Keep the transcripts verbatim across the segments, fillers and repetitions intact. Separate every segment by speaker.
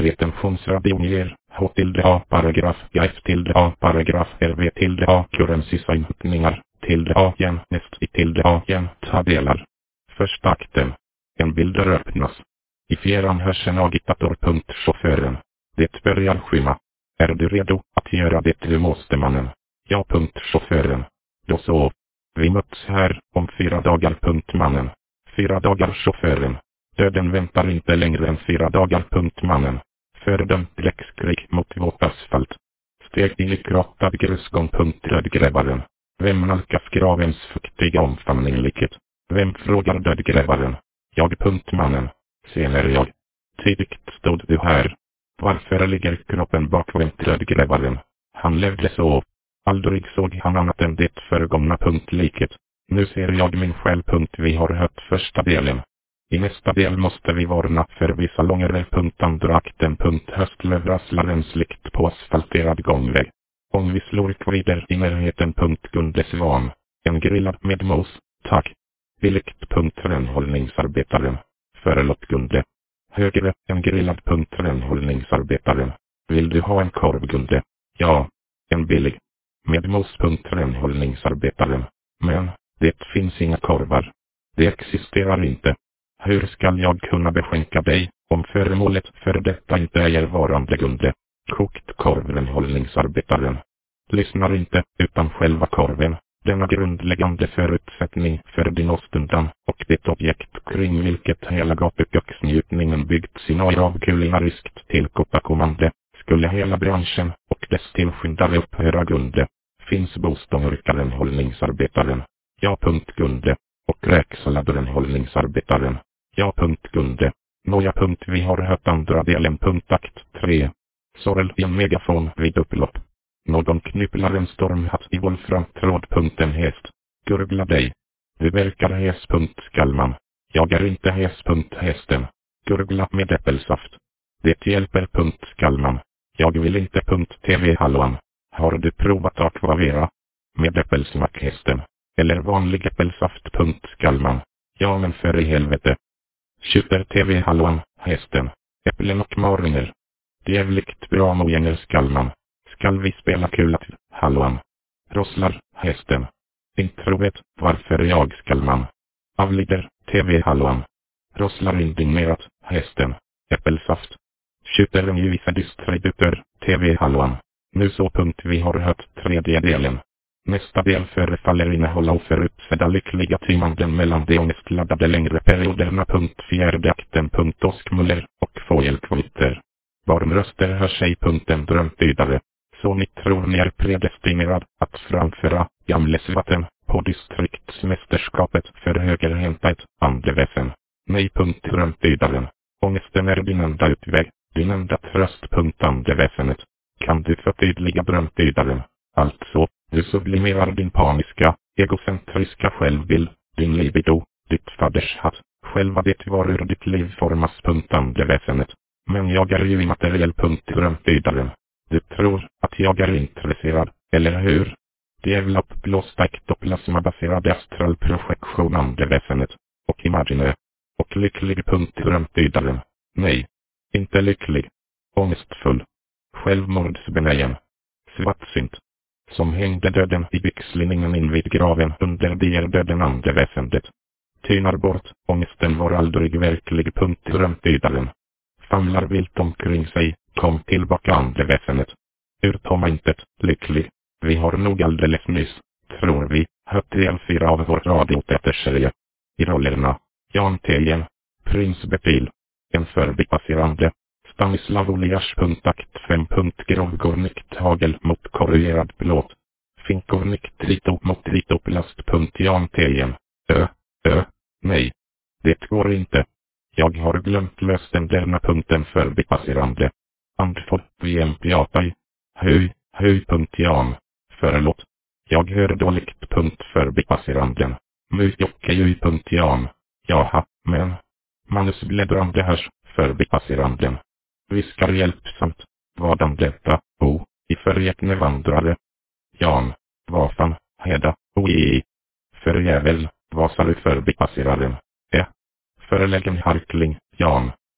Speaker 1: Retentionsradion ger H tilde A paragraf F tilde A paragraf R V tilde A currencysa inhutningar tilde A igen näst i tilde A igen ta delar. Första akten. En bilder öppnas. I fjärran hörs en agitator.chauffören. Det börjar skymma. Är du redo att göra det du måste mannen? Ja. Chauffören. Då så. Vi möts här om fyra dagar. Mannen. Fyra dagar chauffören. Döden väntar inte längre än fyra dagar. Mannen. Fördömt bläckskrig mot våt asfalt. Steg in i krottad grusgång. Dödgrävaren. Vem nalkas gravens fuktiga omfamning liket? Vem frågar dödgrävaren? Jag. Mannen. Senare jag. Tidigt stod du här. Varför ligger kroppen bakvänt? Dödgrävaren. Han levde så. Aldrig såg han annat än det föregångna. Liket. Nu ser jag min själ. Vi har hört första delen. I nästa del måste vi varna för vissa långare. Andra akten. Höstlövrasslaren slikt på asfalterad gångväg. Om vi slår kvider i närheten. Gunde Svan. En grillad med mos. Tack. Billigt. Renhållningsarbetaren. Förlåt Gunde. Högre. En grillad. Renhållningsarbetaren. Vill du ha en korv Gunde? Ja. En billig. Med mos. Renhållningsarbetaren. Men, det finns inga korvar. Det existerar inte. Hur ska jag kunna beskänka dig, om föremålet för detta inte är varande Gunde? Kokt korv. Renhållningsarbetaren. Lyssnar inte, utan själva korven. Denna grundläggande förutsättning för din åstundan och det objekt kring vilket hela gatuköksnjutningen byggts in och av kulinariskt tillkottakommande, skulle hela branschen och dess tillskyndare upphöra Gunde. Finns bostångerkaren hållningsarbetaren? Ja. Gunde. Och räksaladaren hållningsarbetaren? Ja. Gunde. Nåja. Vi har hört andra delen. Akt tre. Sorrel i en megafon vid upplopp. Någon knypplar en stormhatt i Wolfram-tråd. En häst. Gurgla dig. Du verkar häs. Skallman. Jag är inte häs. Hästen. Gurgla med äppelsaft. Det hjälper. Skallman. Jag vill inte. Tv hallåan. Har du provat akvavera? Med äppelsmack hästen. Eller vanlig äppelsaft. Skallman. Ja men för i helvete. Super Tv hallåan, hästen. Äpplen och mariner. Jävligt bra mojener Skallman. Skall vi spela kul till, hallåan? Rosslar, hästen. Introvet, varför jag Skallman? Avlider, Tv hallåan. Rosslar indignerat, hästen. Äppelsaft. Skjuter en ljusa distributor, Tv hallåan. Nu så. Vi har hört tredje delen. Nästa del förefaller innehålla oförutsedda lyckliga timanden mellan de ångestladdade längre perioderna. Fjärde akten. Åskmuller och fågelkvitter. Barnröster hör sig. En drömtydare. Så ni tror ni är predestinerad att framföra Gamlesvatten på distriktsmästerskapet för högerhäntat andeväsen. Nej. Drömtydaren. Ångesten är din enda utväg, din enda tröst. Andeväsenet. Kan du förtydliga drömtydaren? Alltså, du sublimerar din paniska, egocentriska självbild, din libido, ditt fadershatt, själva det var ur ditt liv formas. Andeväsenet. Men jag är ju immateriell. Drömtydaren. Du tror att jag är intresserad, eller hur? Det är väl uppblåsta ektoplasmabaserad astral projektion. Andeväsenet. Och imagine. Och lycklig. Drömtydaren. Nej. Inte lycklig. Ångestfull. Självmordsbenägen. Svartsynt. Som hängde döden i byxlinningen invid graven under dier döden. Andeväsendet. Tynar bort, ångesten var aldrig verklig. Drömtydaren. Famlar vilt omkring sig, kom tillbaka. Andeväsenet. Ur tomma intet, lycklig. Vi har nog alldeles nyss, tror vi, hört del fyra av vår radioteaterserie. I rollerna, Jan Tejen, Prins Betil, en förbipasserande, Stanislav Olias. Akt fem. Grovgornikt hagel mot korrugerad plåt. Finkornikt rito mot ritoplast. Jan Tejen. Ö, ö, nej. Det går inte. Jag har glömt löst den derna. Förbipasserande. Andfod vi empiatai. Höj, höj. Jan. Förlåt. Jag hör dåligt. Förbipasseranden. Mujokkejuj. Jan. Jaha, men. Manusbläddrande hörs. Förbipasseranden. Viskar hjälpsamt. Vadan detta, o, i förgäckne vandrare. Jan, vad fan, heda, oi. Förjävel, vad sa du förbipasseraren? Ä. Förläggen harkling, Jan.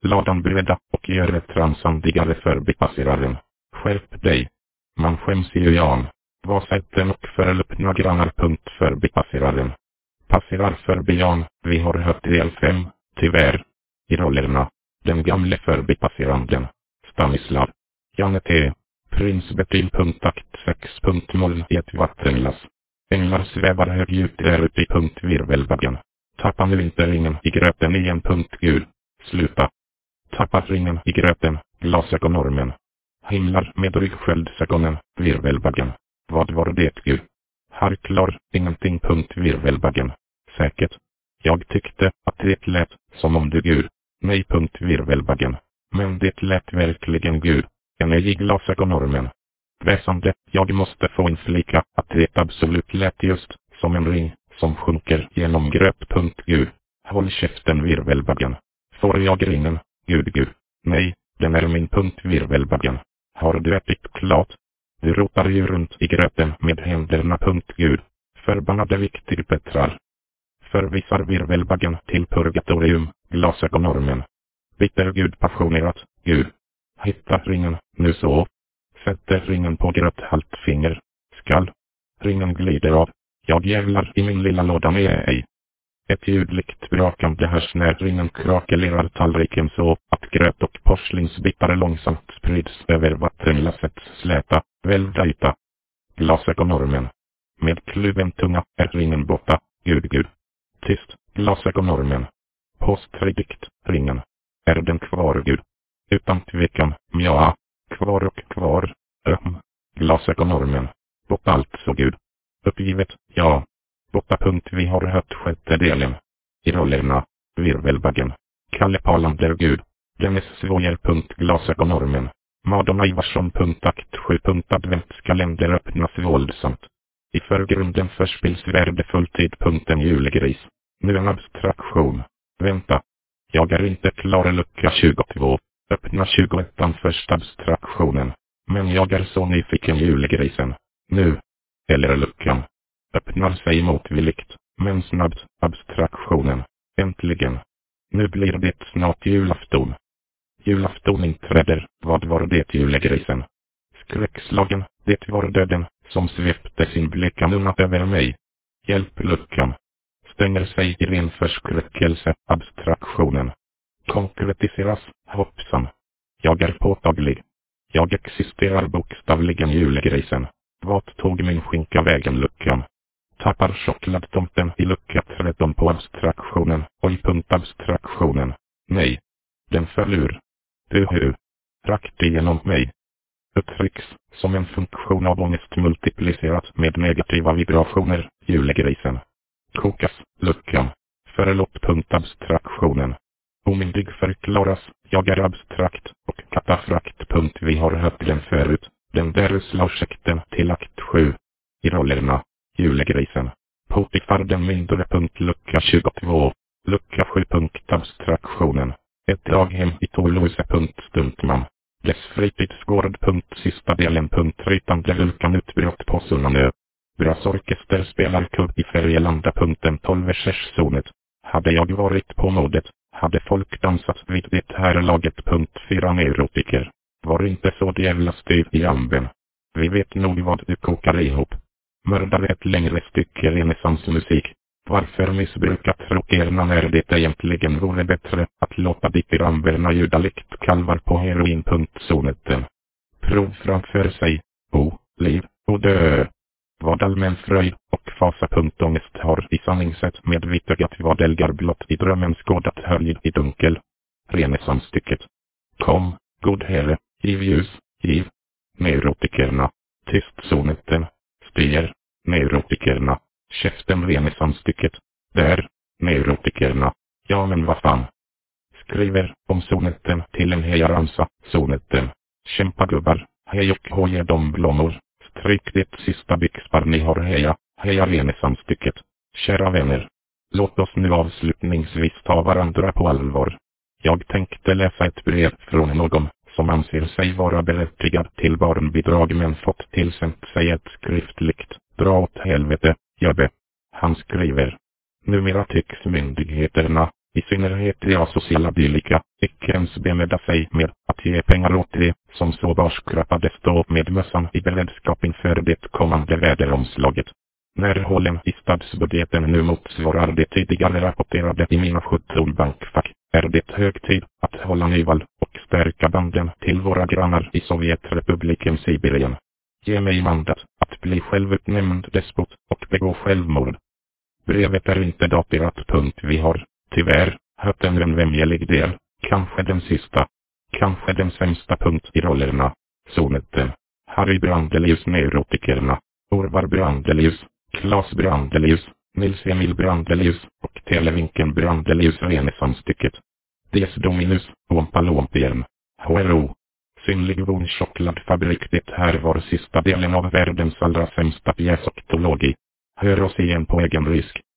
Speaker 1: ladan breda och gör det transandigare förbipasseraren. Skärp dig. Man skäms ju Jan. Vasätten och förlöpna grannar. Punkt förbipasseraren. Passerar förbi Jan. Vi har hört del fem, tyvärr. I rollerna. Den gamle förbipasseranden. Stanislav. Janne T. Prins Bertil. Akt sex. Moln i ett vattenlass. Änglar svävar högljutt där ute i punkt virvelbaggen. Tappa nu inte ringen i gröten igen. Punkt Gud. Sluta. Tappa ringen i gröten, glasögonormen. Himlar med ryggsköldsägonen, virvelbaggen. Vad var det Gud? Harklar, ingenting. Punkt virvelbaggen. Säkert. Jag tyckte att det lät som om du Gud. Nej. Punkt virvelbaggen. Men det lät verkligen Gud. En i glasögonormen. Väsande, jag måste få inflika att det absolut lät just som en ring som sjunker genom gröt. Punkt Gud. Håll käften virvelbaggen. Får jag ringen? Gud Gud. Nej, den är min. Punkt virvelbaggen. Har du ätit klart? Du rotar ju runt i gröten med händerna. Punkt Gud. Förbannade viktigpetrar. Förvisar virvelbaggen till purgatorium, glasögonormen. Bitter Gud passionerat, Gud. Hitta ringen, nu så. Sätter ringen på gröt haltfinger. Skall. Ringen glider av. Jag jävlar i min lilla låda med ej. Ett ljudligt brakande hörs när ringen krakelerar tallriken så att gröt och porslinsbitar långsamt sprids över vattenlassets släta, välvda yta. Glasögonormen. Med kluven tunga är ringen borta, Gud Gud. Tyst, glasögonormen. Påstridigt, ringen. Är den kvar Gud? Utan tvekan, ja. Kvar och kvar. Öm. Glasögonormen. Borta alltså Gud. Uppgivet, ja. Borta. Punkt Vi har hört sjätte delen. I rollerna, virvelbaggen. Kalle Palander Gud. Dennis Svojer. Punkt Glasögonormen. Madonna Ivarsson. Punkt Akt sju. Punkt Adventskalender öppnas våldsamt. I förgrunden förspills värdefull tid. Punkten Julegris. Nu en abstraktion. Vänta. Jag är inte klar. Lucka tjugotvå. Öppna tjugoettan första abstraktionen. Men jag är så nyfiken. Julegrisen. Nu. Eller luckan. Öppnar sig motvilligt. Men snabbt. Abstraktionen. Äntligen. Nu blir det snart julafton. Julafton inträder. Vad var det Julegrisen? Skräckslagen. Det var döden som svepte sin bleka munna över mig. Hjälp luckan. Stänger sig i ren förskräckelse. Abstraktionen. Konkretiseras. Hoppsan. Jag är påtaglig. Jag existerar bokstavligen. Julegrisen. Vart tog min skinka vägen luckan? Tappar chokladtomten i lucka tretton på abstraktionen. Oj. Punkt abstraktionen. Nej. Den föll ur. Duhu. Rakt igenom mig. Uttrycks som en funktion av ångest multiplicerat med negativa vibrationer. Julegrisen. Kokas, luckan. Förlåt. Punkt abstraktionen. Omyndig förklaras. Jag är abstrakt och katafrakt. Punkt Vi har hört den förut. Den där usla till akt sju. I rollerna. Julegrisen. Potifar den mindre. Punkt Lucka tjugotvå. Lucka sju. Punkt Abstraktionen. Ett daghem i Toulouse. Punkt Stuntman. Dess fritidsgård. Punkt Sista delen. Punkt Rytande vulkan utbrott på Sunnanö. Brasorkester spelar kubb i Färgelanda. Punkten tolv verserszonet. Hade jag varit på modet, hade folk dansat vid det här laget. Punkt fyra Neurotiker. Var inte så jävla styr i amben. Vi vet nog vad du kokar ihop. Mördar ett längre stycke renässansmusik. Varför missbruka trokerna när det egentligen vore bättre att låta dittiramberna ljuda likt kalvar på heroin. Punkt Soneten. Prov framför sig. O, liv, och dö. Vad allmän fröjd och fasa. Punkt Ångest har i sanning sett med vittögat vad älgar blott i drömmen skådat höljd i dunkel. Renässansstycket. Kom, god herre, giv ljus, giv. Neurotikerna. Tyst Soneten. Styr. Neurotikerna. Käften renässansstycket. Där. Neurotikerna. Ja men vad fan. Skriver om soneten till en hejaramsa. Soneten. Kämpa gubbar. Hej och hoja de blommor. Stryk det sista byxpar ni har heja. Heja renässansstycket. Kära vänner. Låt oss nu avslutningsvis ta varandra på allvar. Jag tänkte läsa ett brev från någon som anser sig vara berättigad till barnbidrag men fått tillsänt sig ett skriftligt. Dra åt helvete, Jöbbe. Han skriver. Numera tycks myndigheterna, I synnerhet de asociala dylika, icke ens bemöda sig med att ge pengar åt det som så barskrapade stå med mössan i beredskap inför det kommande väderomslaget. När hålen i stadsbudgeten nu motsvarar det tidigare rapporterade i mina sjutton bankfack, är det hög tid att hålla nyval och stärka banden till våra grannar i Sovjetrepubliken Sibirien. Ge mig mandat att bli självutnämnd despot och begå självmord. Brevet är inte daterat. Punkt. Vi har, tyvärr, hört ännu en vämjelig del, kanske den sista, kanske den sämsta punkt i rollerna. Soneten, Harry Brandelius neurotikerna, Orvar Brandelius, Claes Brandelius, Nils Emil Brandelius och Televinken Brandelius renässansstycket. Des Dominus, Ompalompien, H R O. Synlig von chokladfabrik. Det här var sista delen av världens allra sämsta pjäs och tologi. Hör oss igen på egen risk.